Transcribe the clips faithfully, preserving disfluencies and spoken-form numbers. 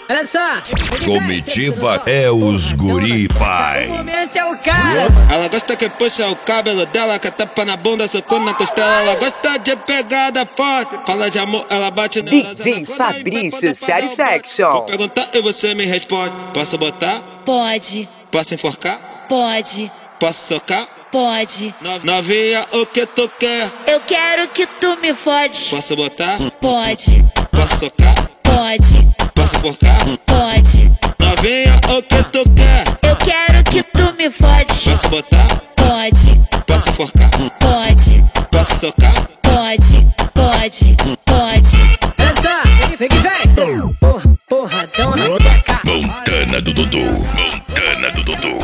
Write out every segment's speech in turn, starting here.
Olha só. Comitiva é os guri pai. O momento é o cara. Ela gosta que puxa o cabelo dela, que tapa na bunda, socou na costela. Ela gosta de pegada forte, fala de amor, ela bate na D J Fabrício Satisfaction. Vou perguntar e você me responde. Posso botar? Pode, Posso enforcar? pode, Posso socar? pode. No- Novinha, o que tu quer? Eu quero que tu me fode. Posso botar? Pode, Posso socar? pode, Posso enforcar? pode. Novinha, o que tu quer? Eu quero que tu me fode. Posso botar? Pode, Posso enforcar? pode, Posso socar? pode, pode, pode. Olha só. Vem que vem. Porra, porradão na teca. Montana do Dudu. Montana do Dudu.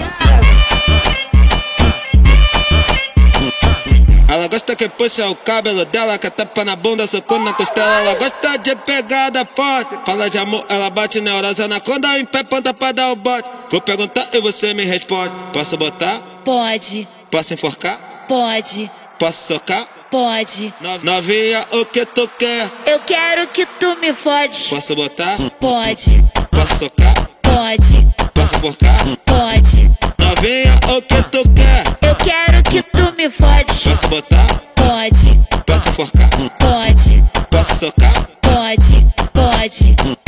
Ela gosta que puxa o cabelo dela, que tapa na bunda, socou na costela. Ela gosta de pegada forte, fala de amor, ela bate neurosa na conda, em pé, ponta pra dar o bote. Vou perguntar e você me responde. Posso botar? Pode, Posso enforcar? pode, Posso socar? pode. No- Novinha, o que tu quer? Eu quero que tu me fode. Posso botar? Pode, Posso socar? pode, Posso enforcar? pode. Novinha, o que tu quer? Eu quero que tu me fode. Posso botar? Pode, Posso enforcar? pode, Posso socar? pode, pode.